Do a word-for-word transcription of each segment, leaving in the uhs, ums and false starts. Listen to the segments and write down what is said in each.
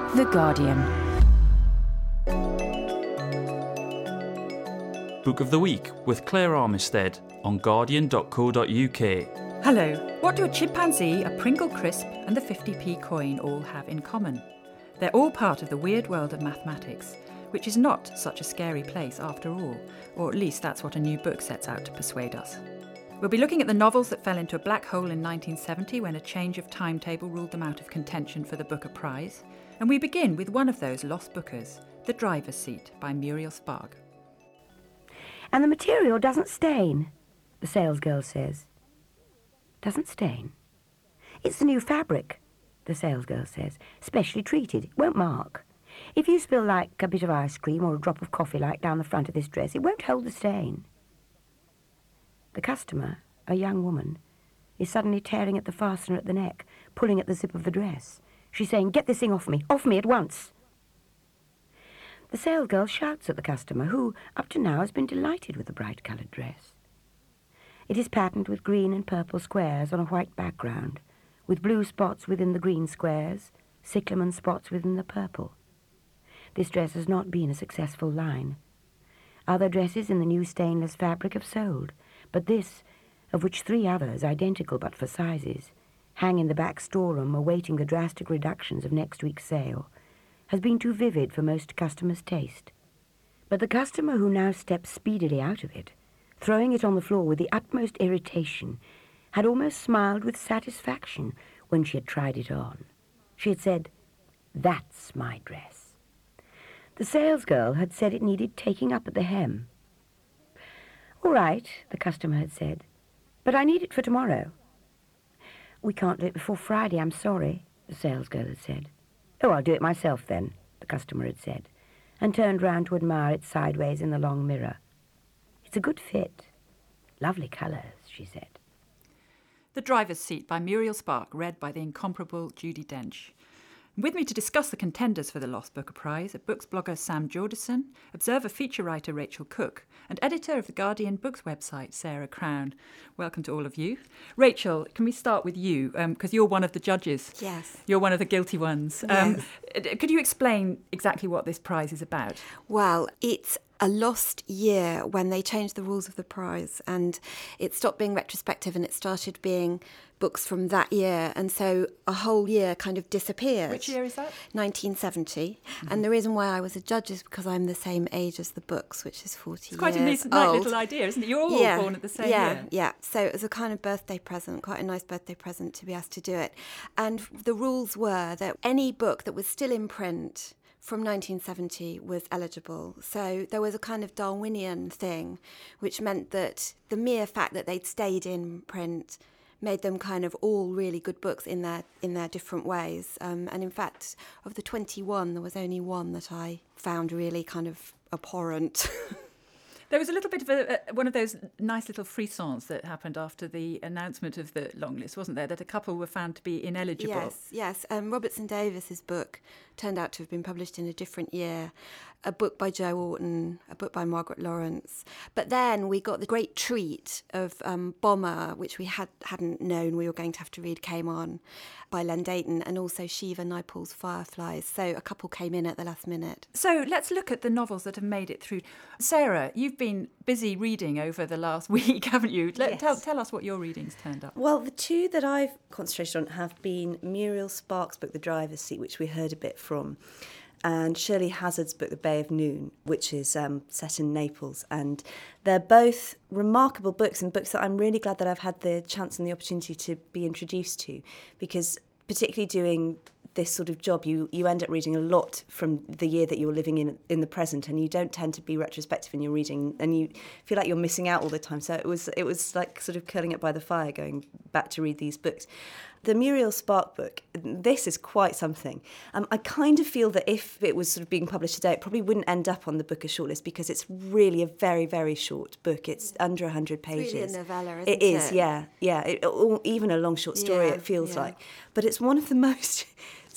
The Guardian. Book of the Week with Claire Armistead on guardian dot co dot uk. Hello. What do a chimpanzee, a Pringle crisp and the fifty p coin all have in common? They're all part of the weird world of mathematics, which is not such a scary place after all, or at least that's what a new book sets out to persuade us. We'll be looking at the novels that fell into a black hole in nineteen seventy when a change of timetable ruled them out of contention for the Booker Prize. And we begin with one of those lost bookers, The Driver's Seat by Muriel Spark. And the material doesn't stain, the salesgirl says. Doesn't stain? It's the new fabric, the salesgirl says. Specially treated, it won't mark. If you spill like a bit of ice cream or a drop of coffee like down the front of this dress, it won't hold the stain. The customer, a young woman, is suddenly tearing at the fastener at the neck, pulling at the zip of the dress. She's saying, "Get this thing off me, off me at once." The salesgirl shouts at the customer, who, up to now, has been delighted with the bright-coloured dress. It is patterned with green and purple squares on a white background, with blue spots within the green squares, cyclamen spots within the purple. This dress has not been a successful line. Other dresses in the new stainless fabric have sold, but this, of which three others, identical but for sizes, hang in the back storeroom awaiting the drastic reductions of next week's sale, has been too vivid for most customers' taste. But the customer who now steps speedily out of it, throwing it on the floor with the utmost irritation, had almost smiled with satisfaction when she had tried it on. She had said, "That's my dress." The salesgirl had said it needed taking up at the hem. "All right," the customer had said, "but I need it for tomorrow." "We can't do it before Friday, I'm sorry," the salesgirl had said. "Oh, I'll do it myself then," the customer had said, and turned round to admire it sideways in the long mirror. "It's a good fit. Lovely colours," she said. The Driver's Seat by Muriel Spark, read by the incomparable Judi Dench. With me to discuss the contenders for the Lost Booker Prize are books blogger Sam Jordison, Observer feature writer Rachel Cook, and editor of the Guardian Books website, Sarah Crown. Welcome to all of you. Rachel, can we start with you, because um, you're one of the judges. Yes. You're one of the guilty ones. Yes. Um, could you explain exactly what this prize is about? Well, it's a lost year when they changed the rules of the prize, and it stopped being retrospective and it started being books from that year, and so a whole year kind of disappeared. Which year is that? nineteen seventy. Mm-hmm. And the reason why I was a judge is because I'm the same age as the books, which is forty it's quite years a neat, old. nice little idea, isn't it? You're all yeah. born at the same yeah, year. Yeah, so it was a kind of birthday present, quite a nice birthday present to be asked to do it. And the rules were that any book that was still in print from nineteen seventy was eligible. So there was a kind of Darwinian thing, which meant that the mere fact that they'd stayed in print made them kind of all really good books in their in their different ways. Um, and in fact, of the twenty-one, there was only one that I found really kind of abhorrent. There was a little bit of a, a, one of those nice little frissons that happened after the announcement of the long list, wasn't there? That a couple were found to be ineligible. Yes, yes. Um, Robertson Davis's book turned out to have been published in a different year. A book by Joe Orton, a book by Margaret Lawrence. But then we got the great treat of um, Bomber, which we had, hadn't known we were going to have to read, came on, by Len Dayton, and also Shiva Naipaul's Fireflies. So a couple came in at the last minute. So let's look at the novels that have made it through. Sarah, you've been busy reading over the last week, haven't you? Let, yes. tell, tell us what your readings turned up. Well, the two that I've concentrated on have been Muriel Spark's book, The Driver's Seat, which we heard a bit from, and Shirley Hazzard's book, The Bay of Noon, which is um, set in Naples. And they're both remarkable books, and books that I'm really glad that I've had the chance and the opportunity to be introduced to, because particularly doing this sort of job, you, you end up reading a lot from the year that you're living in in the present, and you don't tend to be retrospective in your reading, and you feel like you're missing out all the time. So it was it was like sort of curling up by the fire, going back to read these books. The Muriel Spark book, this is quite something. Um, I kind of feel that if it was sort of being published today, it probably wouldn't end up on the Booker shortlist, because it's really a very, very short book. It's under one hundred pages. It's really a novella, isn't it? It is, yeah. yeah. It, or even a long short story, yeah, it feels yeah. like. But it's one of the most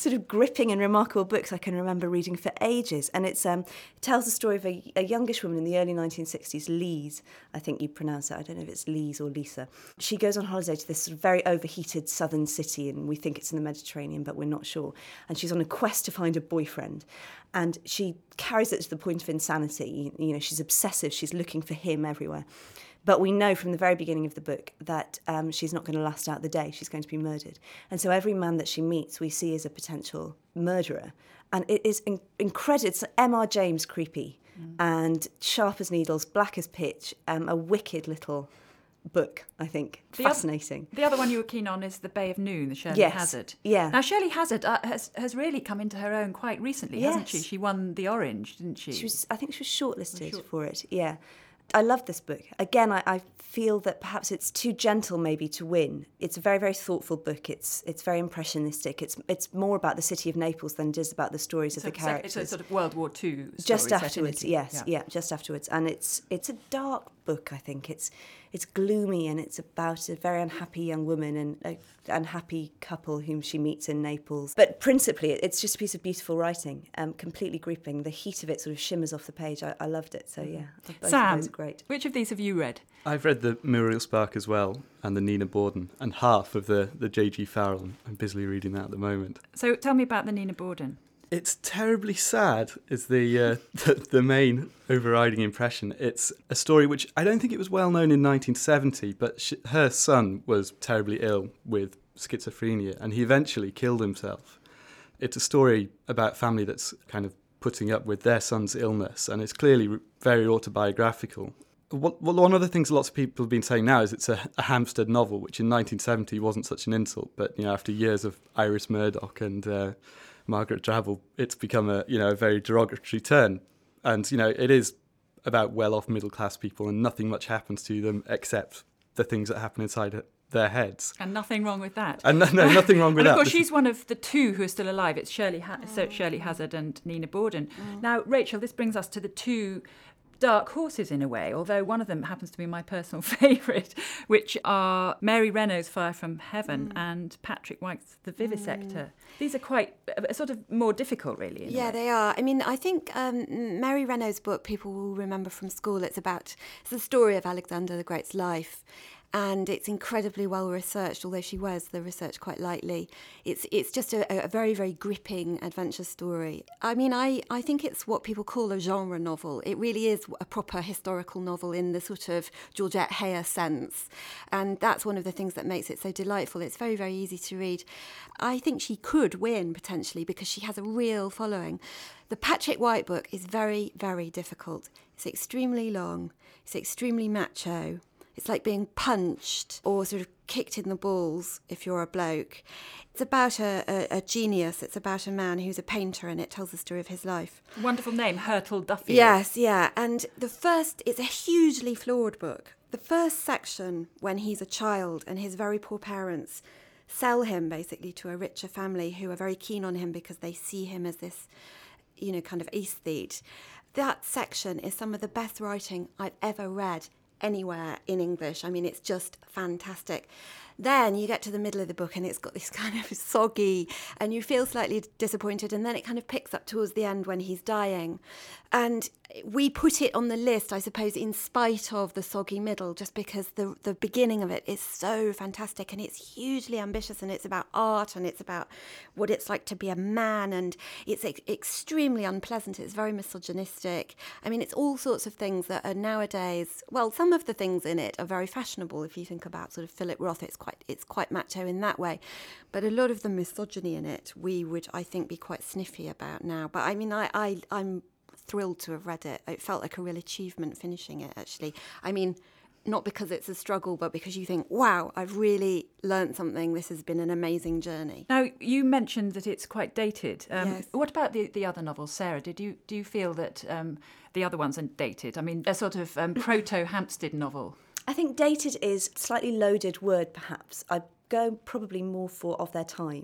sort of gripping and remarkable books I can remember reading for ages. And it's um, it tells the story of a, a youngish woman in the early nineteen sixties, Lise, I think you pronounce it. I don't know if it's Lise or Lisa. She goes on holiday to this sort of very overheated southern city, and we think it's in the Mediterranean, but we're not sure. And she's on a quest to find a boyfriend. And she carries it to the point of insanity. You know, she's obsessive. She's looking for him everywhere. But we know from the very beginning of the book that um, she's not going to last out the day. She's going to be murdered. And so every man that she meets we see as a potential murderer. And it is in- incredible. It's M R James creepy mm. and sharp as needles, black as pitch, um, a wicked little book, I think. The Fascinating. Other, the other one you were keen on is The Bay of Noon, the Shirley yes. Hazzard. Yeah. Now, Shirley Hazzard uh, has, has really come into her own quite recently, yes. hasn't she? She won the Orange, didn't she? She was. I think she was shortlisted Short- for it, yeah. I love this book. Again, I, I feel that perhaps it's too gentle maybe to win. It's a very, very thoughtful book. It's it's very impressionistic. It's it's more about the city of Naples than it is about the stories it's of the a, characters. It's a sort of World War Two story just set in afterwards, Italy. yes, yeah. yeah, just afterwards. And it's it's a dark book, I think. It's it's gloomy, and it's about a very unhappy young woman and an unhappy couple whom she meets in Naples. But principally, it's just a piece of beautiful writing, um, completely gripping. The heat of it sort of shimmers off the page. I, I loved it. So yeah, both Sam, of those are great. Which of these have you read? I've read the Muriel Spark as well, and the Nina Borden, and half of the, the J G Farrell. I'm busily reading that at the moment. So tell me about the Nina Borden. It's terribly sad is the, uh, the the main overriding impression. It's a story which I don't think it was well known in nineteen seventy, but she, her son was terribly ill with schizophrenia, and he eventually killed himself. It's a story about a family that's kind of putting up with their son's illness, and it's clearly very autobiographical. What, well, one of the things lots of people have been saying now is it's a, a Hampstead novel, which in nineteen seventy wasn't such an insult, but you know, after years of Iris Murdoch and uh, Margaret Drabble, it's become a you know a very derogatory term. And you know, it is about well-off middle-class people, and nothing much happens to them except the things that happen inside their heads. And nothing wrong with that. And no, no nothing wrong with and that. of course, she's one of the two who are still alive. It's Shirley, ha- so Shirley Hazzard and Nina Borden. Mm. Now, Rachel, this brings us to the two dark horses in a way, although one of them happens to be my personal favourite, which are Mary Renault's Fire from Heaven mm. and Patrick White's The Vivisector. Mm. These are quite uh, sort of more difficult, really. In yeah, they are. I mean, I think um, Mary Renault's book people will remember from school. It's about it's the story of Alexander the Great's life. And it's incredibly well researched, although she wears the research quite lightly. It's it's just a, a very, very gripping adventure story. I mean, I, I think it's what people call a genre novel. It really is a proper historical novel in the sort of Georgette Heyer sense. And that's one of the things that makes it so delightful. It's very, very easy to read. I think she could win, potentially, because she has a real following. The Patrick White book is very, very difficult. It's extremely long. It's extremely macho. It's like being punched or sort of kicked in the balls if you're a bloke. It's about a, a, a genius. It's about a man who's a painter, and it tells the story of his life. Wonderful name, Hurtle Duffield. Yes, yeah. And the first, it's a hugely flawed book. The first section, when he's a child and his very poor parents sell him basically to a richer family who are very keen on him because they see him as this, you know, kind of aesthete. That section is some of the best writing I've ever read anywhere in English. I mean, it's just fantastic. Then you get to the middle of the book and it's got this kind of soggy, and you feel slightly disappointed, and then it kind of picks up towards the end when he's dying. And we put it on the list, I suppose, in spite of the soggy middle, just because the the beginning of it is so fantastic, and it's hugely ambitious, and it's about art, and it's about what it's like to be a man, and it's ex- extremely unpleasant. It's very misogynistic. I mean, it's all sorts of things that are nowadays, well, some of the things in it are very fashionable. If you think about sort of Philip Roth, it's quite it's quite macho in that way. But a lot of the misogyny in it, we would, I think, be quite sniffy about now. But I mean, I, I I'm thrilled to have read it. It felt like a real achievement finishing it, actually. I mean, not because it's a struggle, but because you think, wow, I've really learnt something. This has been an amazing journey. Now, you mentioned that it's quite dated. Um, yes. What about the, the other novels, Sarah? Did you do you feel that um, the other ones are dated? I mean, a sort of um, proto-Hampstead novel. I think dated is a slightly loaded word, perhaps. I'd go probably more for of their time.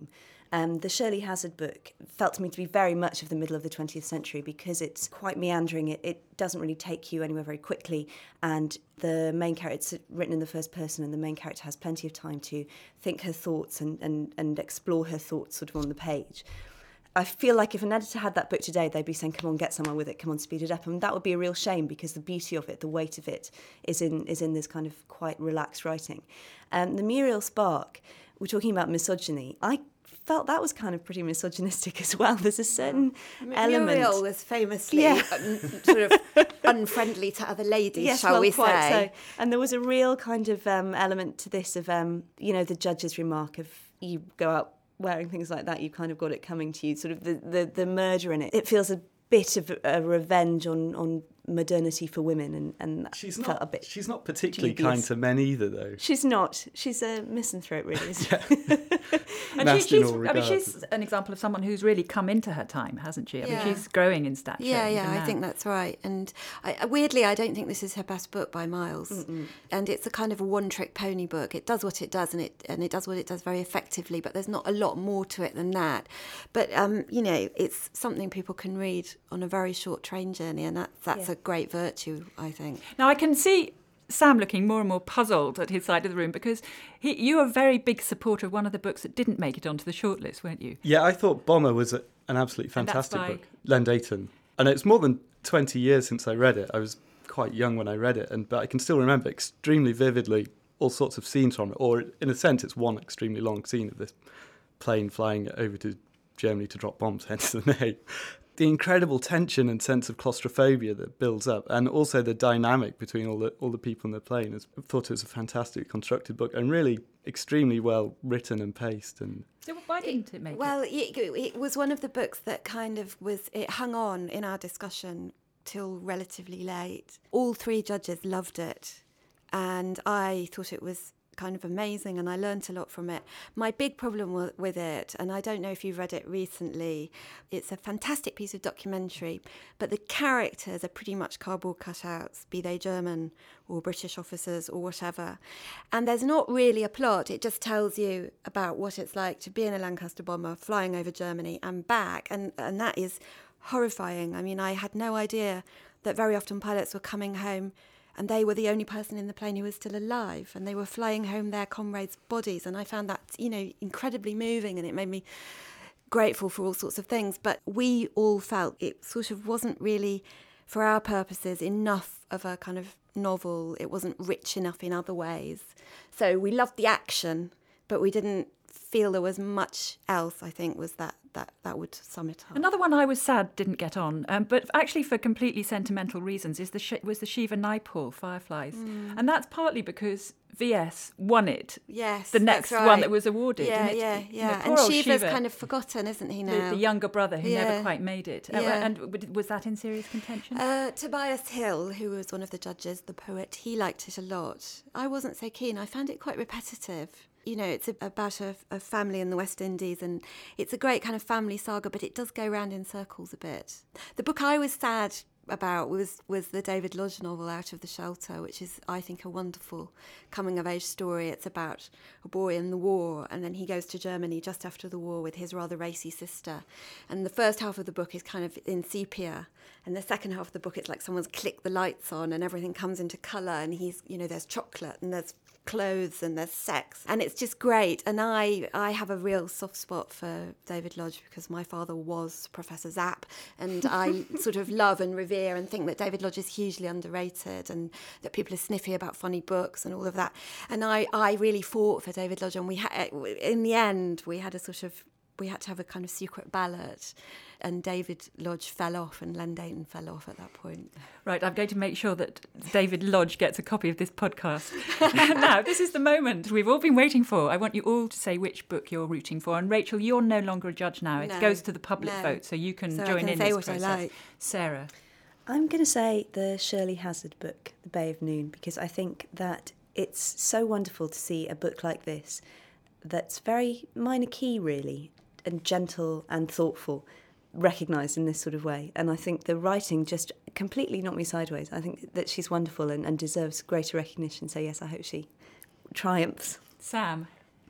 Um, the Shirley Hazard book felt to me to be very much of the middle of the twentieth century because it's quite meandering. It, it doesn't really take you anywhere very quickly, and the main character, it's written in the first person, and the main character has plenty of time to think her thoughts and, and, and explore her thoughts sort of on the page. I feel like if an editor had that book today, they'd be saying, come on, get somewhere with it, come on, speed it up. And that would be a real shame because the beauty of it, the weight of it, is in is in this kind of quite relaxed writing. Um, the Muriel Spark, we're talking about misogyny. I felt that was kind of pretty misogynistic as well. There's a certain element. Muriel was famously Yeah. um, sort of unfriendly to other ladies, Yes, shall well, we quite say. so. And there was a real kind of um, element to this of, um, you know, the judge's remark of you go out wearing things like that, you kind of got it coming to you, sort of the, the, the murder in it. It feels a bit of a revenge on, on modernity for women, and, and that She's felt not, a bit she's not particularly dubious. kind to men either, though. She's not. She's a misanthrope, really, isn't she? And she, Nasty in she's, all I mean, regards. she's an example of someone who's really come into her time, hasn't she? I Yeah. mean, she's growing in stature. Yeah, even yeah, I now. think that's right. And I, weirdly, I don't think this is her best book by miles. Mm-mm. And it's a kind of a one-trick pony book. It does what it does, and it and it does what it does very effectively. But there's not a lot more to it than that. But um, you know, it's something people can read on a very short train journey, and that that's Yeah. a great virtue, I think. Now, I can see Sam looking more and more puzzled at his side of the room because he, you are a very big supporter of one of the books that didn't make it onto the shortlist, weren't you? Yeah, I thought Bomber was a, an absolutely And that's fantastic by- book. Len Deighton. And it's more than twenty years since I read it. I was quite young when I read it, and but I can still remember extremely vividly all sorts of scenes from it. Or in a sense, it's one extremely long scene of this plane flying over to Germany to drop bombs, hence the name. The incredible tension and sense of claustrophobia that builds up, and also the dynamic between all the all the people in the plane. I thought it was a fantastically constructed book and really extremely well written and paced. And So why didn't it make Well, it? it, it was one of the books that kind of was, it hung on in our discussion till relatively late. All three judges loved it, and I thought it was kind of amazing, and I learnt a lot from it. My big problem w- with it, and I don't know if you've read it recently, it's a fantastic piece of documentary, but the characters are pretty much cardboard cutouts, be they German or British officers or whatever. And there's not really a plot. It just tells you about what it's like to be in a Lancaster bomber flying over Germany and back, and, and that is horrifying. I mean, I had no idea that very often pilots were coming home and they were the only person in the plane who was still alive, and they were flying home their comrades' bodies. And I found that, you know, incredibly moving, and it made me grateful for all sorts of things. But we all felt it sort of wasn't really, for our purposes, enough of a kind of novel. It wasn't rich enough in other ways. So we loved the action, but we didn't feel there was much else, I think, was that that, that would sum it up. Another one I was sad didn't get on, um, but actually for completely sentimental reasons, is the Sh- was the Shiva Naipaul Fireflies. Mm. And that's partly because V S won it, Yes, the next that's one right. that was awarded. Yeah, and it, yeah, you know, yeah. poor And old Shiva's Shiva, kind of forgotten, isn't he the, now? the younger brother who Yeah. never quite made it. Uh, Yeah. and w- was that in serious contention? Uh, Tobias Hill, who was one of the judges, the poet, he liked it a lot. I wasn't so keen. I found it quite repetitive. You know, it's a, about a, a family in the West Indies, and it's a great kind of family saga, but it does go round in circles a bit. The book I was sad about was, was the David Lodge novel, Out of the Shelter, which is, I think, a wonderful coming-of-age story. It's about a boy in the war, and then he goes to Germany just after the war with his rather racy sister. And the first half of the book is kind of in sepia, and the second half of the book, it's like someone's clicked the lights on and everything comes into colour, and he's, you know, there's chocolate and there's clothes and there's sex, and it's just great. And I I have a real soft spot for David Lodge because my father was Professor Zapp, and I sort of love and revere and think that David Lodge is hugely underrated, and that people are sniffy about funny books and all of that. And I, I really fought for David Lodge, and we had, in the end we had a sort of we had to have a kind of secret ballot, and David Lodge fell off and Len Deighton fell off at that point. Right, I'm going to make sure that David Lodge gets a copy of this podcast. Now, this is the moment we've all been waiting for. I want you all to say which book you're rooting for. And Rachel, you're no longer a judge now. It No, goes to the public no. vote, so you can So I join can in say this what I process. like. Sarah. I'm going to say the Shirley Hazard book, The Bay of Noon, because I think that it's so wonderful to see a book like this that's very minor key, really, and gentle and thoughtful, recognised in this sort of way. And I think the writing just completely knocked me sideways. I think that she's wonderful and, and deserves greater recognition. So, yes, I hope she triumphs. Sam.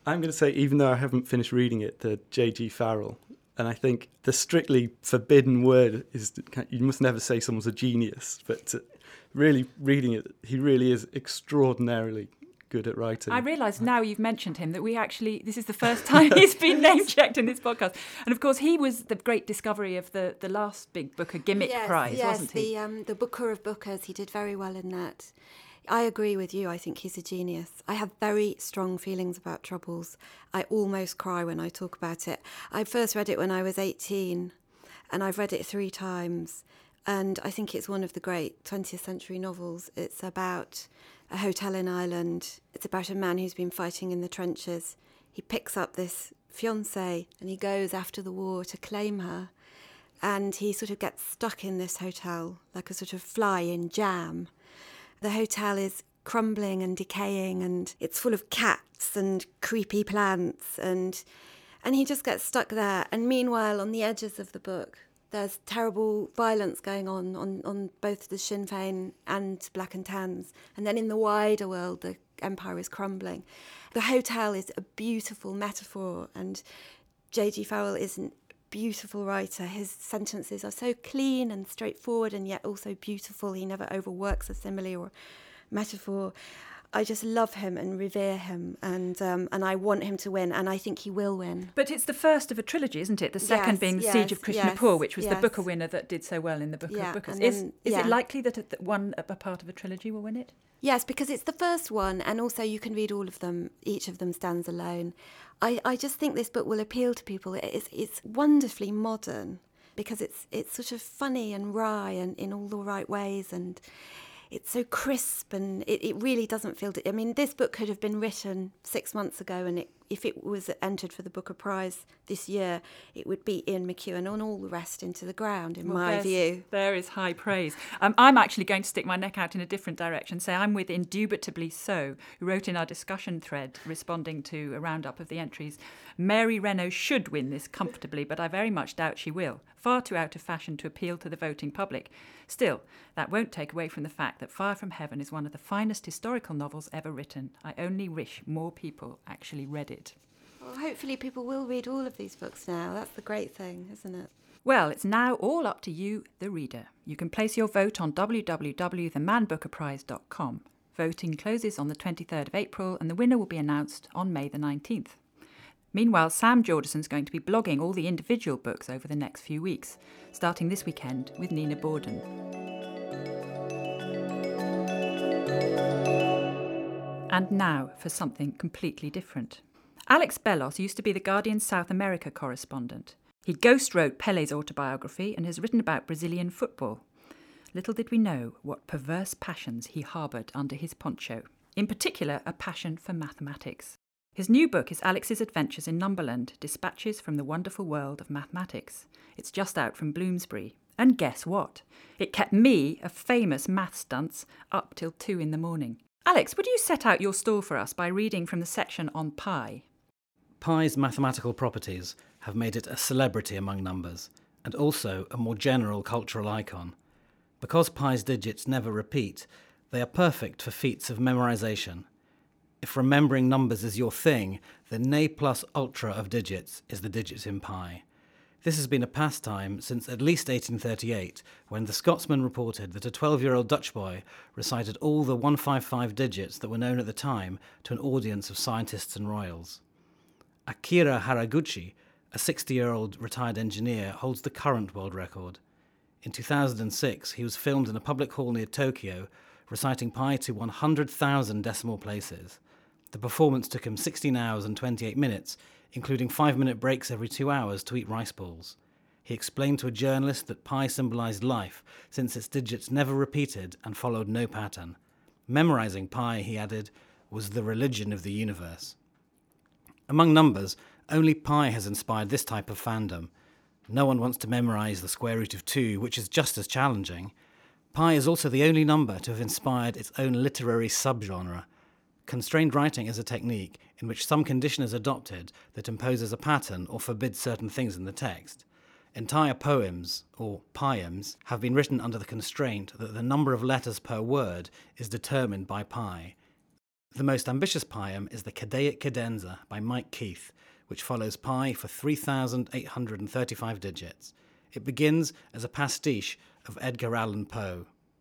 I'm going to say, even though I haven't finished reading it, the J G Farrell. And I think the strictly forbidden word is, you must never say someone's a genius, but really reading it, he really is extraordinarily good at writing. I realise now you've mentioned him that we actually, this is the first time he's been name-checked in this podcast. And of course, he was the great discovery of the, the last big Booker Gimmick yes, Prize, yes, wasn't he? the, um, the Booker of Bookers. He did very well in that. I agree with you. I think he's a genius. I have very strong feelings about Troubles. I almost cry when I talk about it. I first read it when I was eighteen, and I've read it three times. And I think it's one of the great twentieth century novels. It's about a hotel in Ireland. It's about a man who's been fighting in the trenches. He picks up this fiancée and he goes after the war to claim her. And he sort of gets stuck in this hotel like a sort of fly in jam. The hotel is crumbling and decaying, and it's full of cats and creepy plants, and and he just gets stuck there. And meanwhile, on the edges of the book, there's terrible violence going on on, on both the Sinn Féin and Black and Tans. And then in the wider world, the empire is crumbling. The hotel is a beautiful metaphor, and J G Farrell is a beautiful writer. His sentences are so clean and straightforward, and yet also beautiful. He never overworks a simile or metaphor. I just love him and revere him, and um, and I want him to win, and I think he will win. But it's the first of a trilogy, isn't it? The second Yes, being yes, Siege of Krishnapur, yes, which was yes. the Booker winner that did so well in the Book Yeah, of Bookers. and Is, then- is yeah. it likely that, a- that one a part of a trilogy will win it? Yes, because it's the first one, and also you can read all of them. Each of them stands alone. I, I just think this book will appeal to people. It's it's wonderfully modern because it's it's sort of funny and wry and in all the right ways, and it's so crisp, and it, it really doesn't feel... I mean, this book could have been written six months ago, and it, if it was entered for the Booker Prize this year, it would be Ian McEwan and all the rest into the ground, in Well, my there's- view. There is high praise. Um, I'm actually going to stick my neck out in a different direction, say I'm with Indubitably So, who wrote in our discussion thread, responding to a roundup of the entries, Mary Renault should win this comfortably, but I very much doubt she will. Far too out of fashion to appeal to the voting public. Still, that won't take away from the fact that Fire from Heaven is one of the finest historical novels ever written. I only wish more people actually read it. Well, hopefully people will read all of these books now. That's the great thing, isn't it? Well, it's now all up to you, the reader. You can place your vote on w w w dot the man booker prize dot com. Voting closes on the twenty-third of April, and the winner will be announced on May the nineteenth. Meanwhile, Sam Jordasen's going to be blogging all the individual books over the next few weeks, starting this weekend with Nina Borden. And now for something completely different. Alex Bellos used to be the Guardian's South America correspondent. He ghost-wrote Pele's autobiography and has written about Brazilian football. Little did we know what perverse passions he harboured under his poncho, in particular a passion for mathematics. His new book is Alex's Adventures in Numberland, Dispatches from the Wonderful World of Mathematics. It's just out from Bloomsbury. And guess what? It kept me, a famous maths dunce, up till two in the morning. Alex, would you set out your stall for us by reading from the section on pi? Pi's mathematical properties have made it a celebrity among numbers, and also a more general cultural icon. Because pi's digits never repeat, they are perfect for feats of memorization. If remembering numbers is your thing, the ne plus ultra of digits is the digits in pi. This has been a pastime since at least eighteen thirty-eight, when the Scotsman reported that a twelve-year-old Dutch boy recited all the one hundred fifty-five digits that were known at the time to an audience of scientists and royals. Akira Haraguchi, a sixty-year-old retired engineer, holds the current world record. In two thousand six, he was filmed in a public hall near Tokyo, reciting pi to one hundred thousand decimal places. The performance took him sixteen hours and twenty-eight minutes, including five-minute breaks every two hours to eat rice balls. He explained to a journalist that pi symbolised life, since its digits never repeated and followed no pattern. Memorising pi, he added, was the religion of the universe. Among numbers, only pi has inspired this type of fandom. No one wants to memorise the square root of two, which is just as challenging. Pi is also the only number to have inspired its own literary subgenre. Constrained writing is a technique in which some condition is adopted that imposes a pattern or forbids certain things in the text. Entire poems, or poems, have been written under the constraint that the number of letters per word is determined by pi. The most ambitious poem is the Cadeic Cadenza by Mike Keith, which follows pi for three thousand eight hundred thirty-five digits. It begins as a pastiche of Edgar Allan Poe.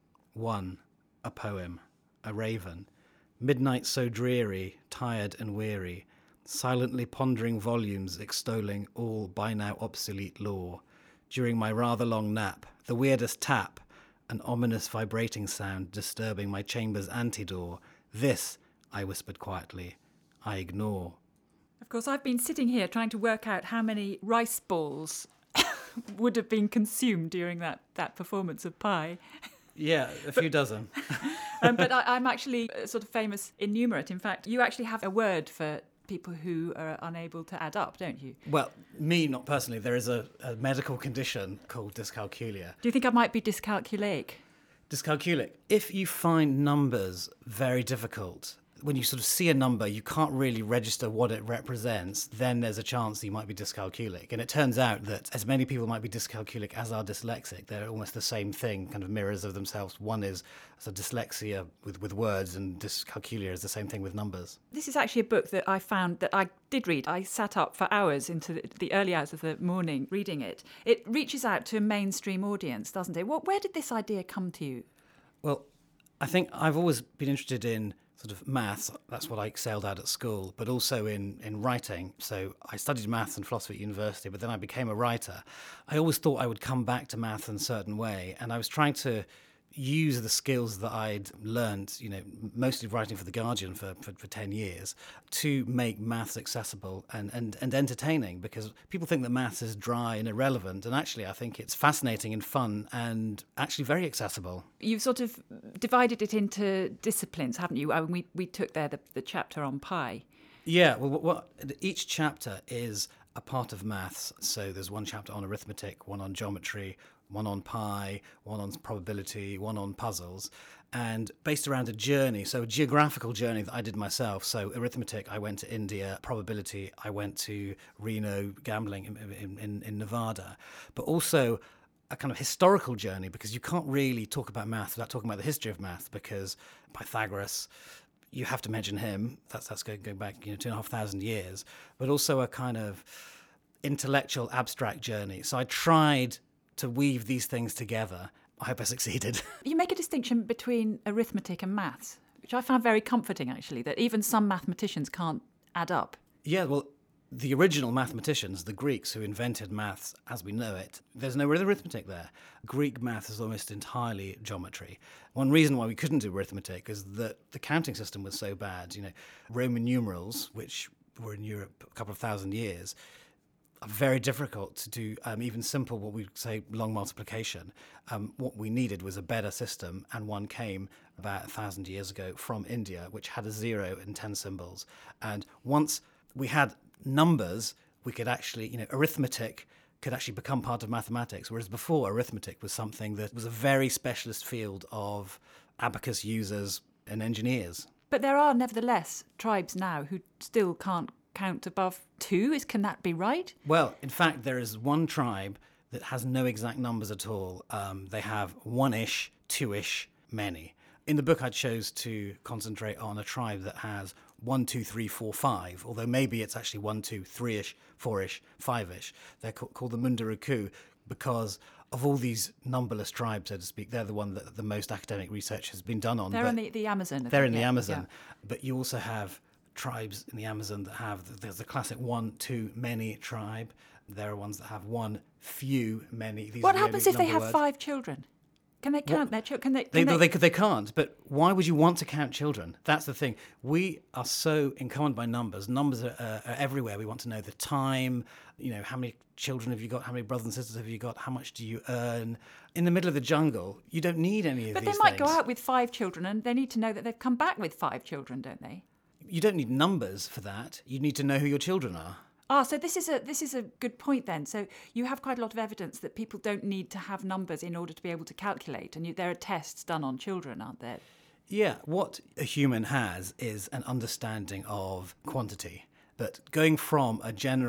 One, a poem, a raven. Midnight so dreary, tired and weary, silently pondering volumes extolling all by now obsolete lore. During my rather long nap, the weirdest tap, an ominous vibrating sound disturbing my chamber's antedoor. This, I whispered quietly, I ignore. Of course, I've been sitting here trying to work out how many rice balls would have been consumed during that, that performance of Pi. Yeah, a few dozen. um, but I, I'm actually a sort of famous enumerate. In fact, you actually have a word for people who are unable to add up, don't you? Well, me, not personally. There is a, a medical condition called dyscalculia. Do you think I might be dyscalculic? Dyscalculic. If you find numbers very difficult, when you sort of see a number, you can't really register what it represents, then there's a chance you might be dyscalculic. And it turns out that as many people might be dyscalculic as are dyslexic. They're almost the same thing, kind of mirrors of themselves. One is so dyslexia with, with words, and dyscalculia is the same thing with numbers. This is actually a book that I found that I did read. I sat up for hours into the, the early hours of the morning reading it. It reaches out to a mainstream audience, doesn't it? What, where did this idea come to you? Well, I think I've always been interested in sort of maths. That's what I excelled at at school, but also in, in writing. So I studied maths and philosophy at university, but then I became a writer. I always thought I would come back to maths in a certain way, and I was trying to use the skills that I'd learned, you know, mostly writing for The Guardian for, for, for ten years, to make maths accessible and, and, and entertaining, because people think that maths is dry and irrelevant, and actually I think it's fascinating and fun and actually very accessible. You've sort of divided it into disciplines, haven't you? I mean, we, we took there the, the chapter on pi. Yeah, well, what, each chapter is a part of maths. So there's one chapter on arithmetic, one on geometry, one on pi, one on probability, one on puzzles, and based around a journey, so a geographical journey that I did myself. So arithmetic, I went to India. Probability, I went to Reno, gambling in, in, in Nevada. But also a kind of historical journey, because you can't really talk about maths without talking about the history of maths, because Pythagoras, you have to mention him. That's that's going, going back, you know, two and a half thousand years. But also a kind of intellectual, abstract journey. So I tried to weave these things together. I hope I succeeded. You make a distinction between arithmetic and maths, which I found very comforting, actually, that even some mathematicians can't add up. Yeah, well, the original mathematicians, the Greeks who invented maths as we know it, there's no arithmetic there. Greek math is almost entirely geometry. One reason why we couldn't do arithmetic is that the counting system was so bad. You know, Roman numerals, which were in Europe a couple of thousand years, are very difficult to do, um, even simple, what we'd say long multiplication. Um, what we needed was a better system, and one came about a thousand years ago from India, which had a zero and ten symbols. And once we had numbers, we could actually, you know, arithmetic could actually become part of mathematics, whereas before arithmetic was something that was a very specialist field of abacus users and engineers. But there are nevertheless tribes now who still can't count above two. Is can that be right? Well, in fact, there is one tribe that has no exact numbers at all. Um, they have one-ish, two-ish, many. In the book, I chose to concentrate on a tribe that has one, two, three, four, five, although maybe it's actually one, two, three-ish, four-ish, five-ish. They're ca- called the Munduruku because of all these numberless tribes, so to speak. They're the one that the most academic research has been done on. They're in the, the Amazon. They're in the yeah, Amazon. Yeah. But you also have tribes in the Amazon that have, there's the classic one, two, many tribe. There are ones that have one, few, many. These What are the happens only if they number have words. five children? Can they count What? their children? Can they, They, can they, they, they can't, but why would you want to count children? That's the thing. We are so encumbered by numbers. Numbers are, uh, are everywhere. We want to know the time, you know, how many children have you got, how many brothers and sisters have you got, how much do you earn? In the middle of the jungle, you don't need any of But these they might things. go out with five children and they need to know that they've come back with five children, don't they? You don't need numbers for that. You need to know who your children are. Ah, so this is a this is a good point then. So you have quite a lot of evidence that people don't need to have numbers in order to be able to calculate, and you, there are tests done on children, aren't there? Yeah, what a human has is an understanding of quantity. But going from a general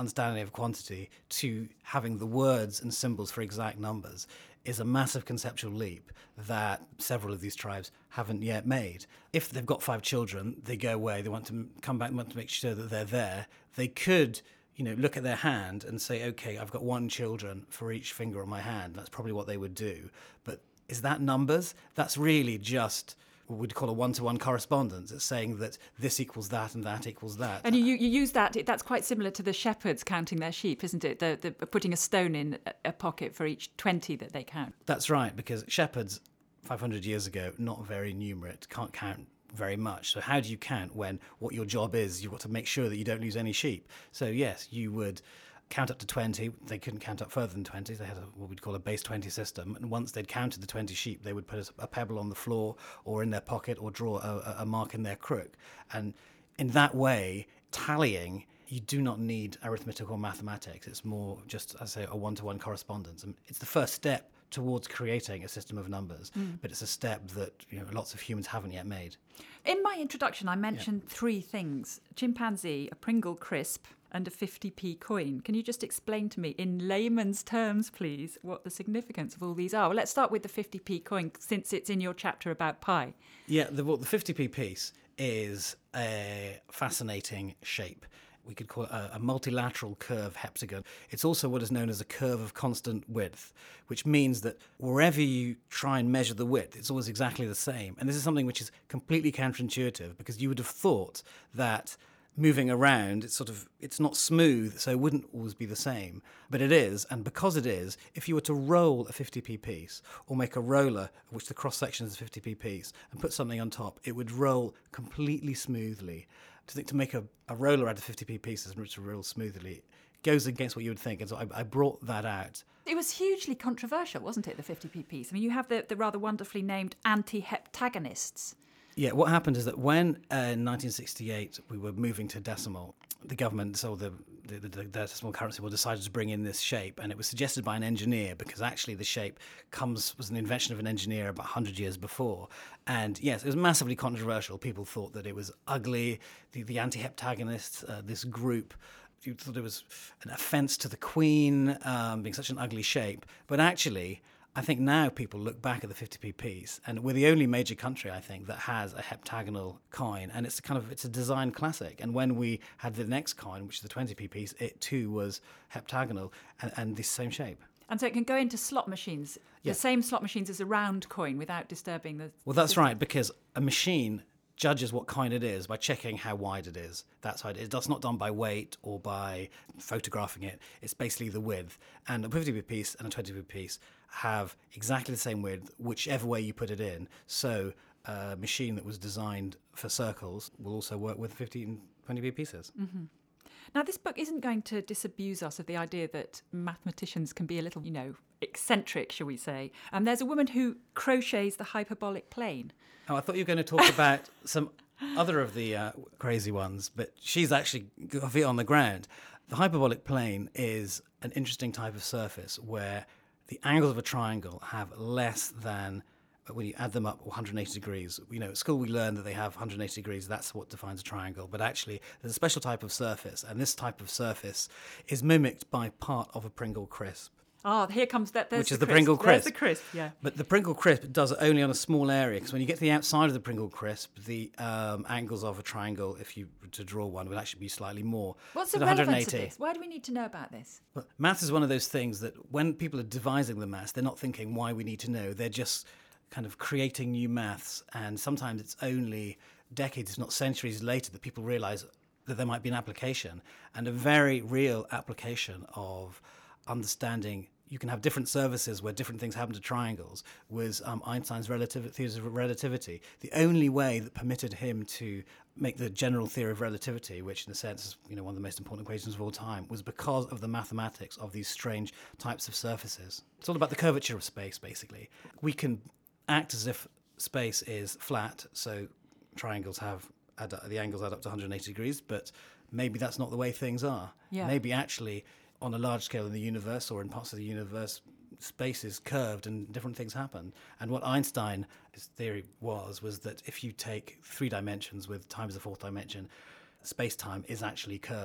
understanding of quantity to having the words and symbols for exact numbers is a massive conceptual leap that several of these tribes haven't yet made. If they've got five children, they go away, they want to come back, want to make sure that they're there, they could, you know, look at their hand and say, okay, I've got one children for each finger on my hand. That's probably what they would do. But is that numbers? That's really just what we'd call a one-to-one correspondence. It's saying that this equals that and that equals that. And you, you use that, that's quite similar to the shepherds counting their sheep, isn't it? The, the putting a stone in a pocket for each twenty that they count. That's right, because shepherds, five hundred years ago, not very numerate, can't count very much. So how do you count when what your job is? You've got to make sure that you don't lose any sheep. So yes, you would count up to twenty. They couldn't count up further than twenty. They had a, what we'd call a base twenty system. And once they'd counted the twenty sheep, they would put a, a pebble on the floor or in their pocket or draw a, a mark in their crook. And in that way, tallying, you do not need arithmetic or mathematics. It's more just, as I say, a one-to-one correspondence. And it's the first step towards creating a system of numbers, mm. but it's a step that, you know, lots of humans haven't yet made. In my introduction, I mentioned yeah. three things: a chimpanzee, a Pringle crisp, and a fifty p coin. Can you just explain to me, in layman's terms, please, what the significance of all these are? Well, let's start with the fifty p coin, since it's in your chapter about pi. Yeah, the, well, the fifty p piece is a fascinating shape. We could call it a, a multilateral curve heptagon. It's also what is known as a curve of constant width, which means that wherever you try and measure the width, it's always exactly the same. And this is something which is completely counterintuitive, because you would have thought that moving around, it's sort of, it's not smooth, so it wouldn't always be the same. But it is, and because it is, if you were to roll a fifty p piece, or make a roller, of which the cross-section is a fifty p piece, and put something on top, it would roll completely smoothly. To think to make a, a roller out of fifty p pieces and to roll smoothly goes against what you would think, and so I, I brought that out. It was hugely controversial, wasn't it, the fifty p piece? I mean, you have the, the rather wonderfully named anti-heptagonists. Yeah, what happened is that when uh, in nineteen sixty-eight we were moving to decimal, the government, so the, the, the, the decimal currency, well, decided to bring in this shape, and it was suggested by an engineer, because actually the shape comes was an invention of an engineer about one hundred years before. And yes, it was massively controversial. People thought that it was ugly. The, the anti-heptagonists, uh, this group, you thought it was an offence to the Queen, um, being such an ugly shape. But actually, I think now people look back at the fifty p piece, and we're the only major country, I think, that has a heptagonal coin, and it's kind of it's a design classic. And when we had the next coin, which is the twenty p piece, it too was heptagonal and, and the same shape. And so it can go into slot machines, yeah. the same slot machines as a round coin, without disturbing the... Well, that's right, because a machine judges what coin it is by checking how wide it is. That's how it is. That's not done by weight or by photographing it. It's basically the width. And a fifty p piece and a twenty p piece have exactly the same width, whichever way you put it in. So a machine that was designed for circles will also work with fifty and twenty p pieces. Mm-hmm. Now, this book isn't going to disabuse us of the idea that mathematicians can be a little, you know, eccentric, shall we say. And there's a woman who crochets the hyperbolic plane. Oh, I thought you were going to talk about some other of the uh, crazy ones, but she's actually got her feet on the ground. The hyperbolic plane is an interesting type of surface where the angles of a triangle have less than, when you add them up, one hundred eighty degrees. You know, at school we learned that they have one hundred eighty degrees. That's what defines a triangle. But actually, there's a special type of surface, and this type of surface is mimicked by part of a Pringle crisp. Ah, oh, here comes that. There's Which the is the crisp. Pringle crisp. There's the crisp, yeah. But the Pringle crisp does it only on a small area, because when you get to the outside of the Pringle crisp, the um, angles of a triangle, if you were to draw one, would actually be slightly more. What's the relevance of this? Why do we need to know about this? Well, maths is one of those things that when people are devising the maths, they're not thinking why we need to know. They're just kind of creating new maths, and sometimes it's only decades, if not centuries later, that people realise that there might be an application, and a very real application of understanding you can have different surfaces where different things happen to triangles was um, Einstein's relativ- theories of relativity. The only way that permitted him to make the general theory of relativity, which in a sense is, you know, one of the most important equations of all time, was because of the mathematics of these strange types of surfaces. It's all about the curvature of space, basically. We can act as if space is flat, so triangles have add, the angles add up to one hundred eighty degrees, but maybe that's not the way things are. Yeah. Maybe actually on a large scale in the universe or in parts of the universe, space is curved and different things happen. And what Einstein's theory was, was that if you take three dimensions with times the fourth dimension, space-time is actually curved.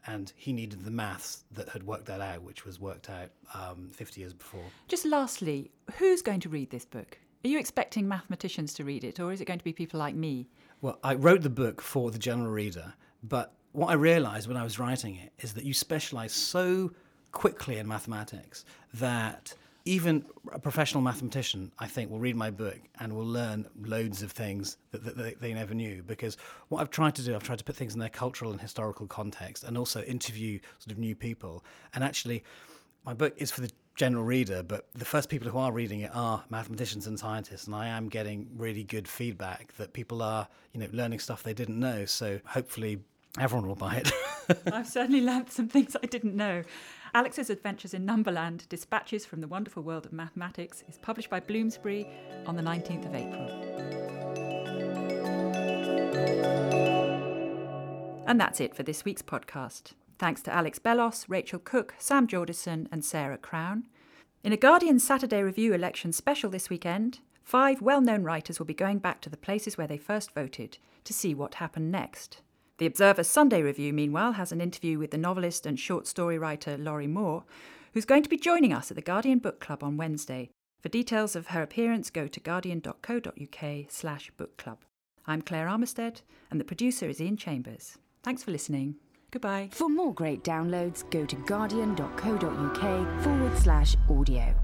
and he needed the maths that had worked that out, which was worked out um, fifty years before. Just lastly, who's going to read this book? Are you expecting mathematicians to read it, or is it going to be people like me? Well, I wrote the book for the general reader, but what I realised when I was writing it is that you specialise so quickly in mathematics that even a professional mathematician, I think, will read my book and will learn loads of things that, that they, they never knew. Because what I've tried to do, I've tried to put things in their cultural and historical context and also interview sort of new people. And actually, my book is for the general reader, but the first people who are reading it are mathematicians and scientists, and I am getting really good feedback that people are, you know, learning stuff they didn't know. So hopefully everyone will buy it. I've certainly learnt some things I didn't know. Alex's Adventures in Numberland, Dispatches from the Wonderful World of Mathematics, is published by Bloomsbury on the nineteenth of April. And that's it for this week's podcast. Thanks to Alex Bellos, Rachel Cook, Sam Jordison and Sarah Crown. In a Guardian Saturday Review election special this weekend, five well-known writers will be going back to the places where they first voted to see what happened next. The Observer's Sunday Review, meanwhile, has an interview with the novelist and short story writer Laurie Moore, who's going to be joining us at the Guardian Book Club on Wednesday. For details of her appearance, go to guardian.co.uk slash book club. I'm Claire Armistead, and the producer is Ian Chambers. Thanks for listening. Goodbye. For more great downloads, go to guardian.co.uk forward slash audio.